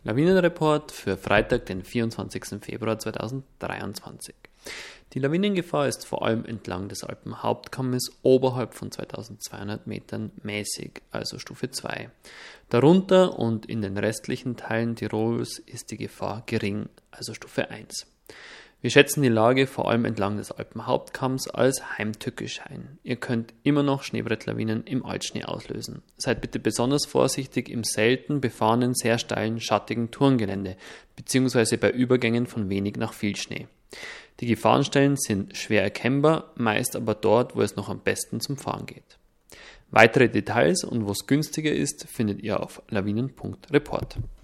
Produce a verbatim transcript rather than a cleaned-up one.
Lawinenreport für Freitag, den vierundzwanzigsten Februar zweitausenddreiundzwanzig. Die Lawinengefahr ist vor allem entlang des Alpenhauptkammes oberhalb von zweitausendzweihundert Metern mäßig, also Stufe zwei. Darunter und in den restlichen Teilen Tirols ist die Gefahr gering, also Stufe eins. Wir schätzen die Lage vor allem entlang des Alpenhauptkamms als heimtückisch ein. Ihr könnt immer noch Schneebrettlawinen im Altschnee auslösen. Seid bitte besonders vorsichtig im selten befahrenen, sehr steilen, schattigen Tourengelände bzw. bei Übergängen von wenig nach viel Schnee. Die Gefahrenstellen sind schwer erkennbar, meist aber dort, wo es noch am besten zum Fahren geht. Weitere Details und wo es günstiger ist, findet ihr auf lawinen punkt report.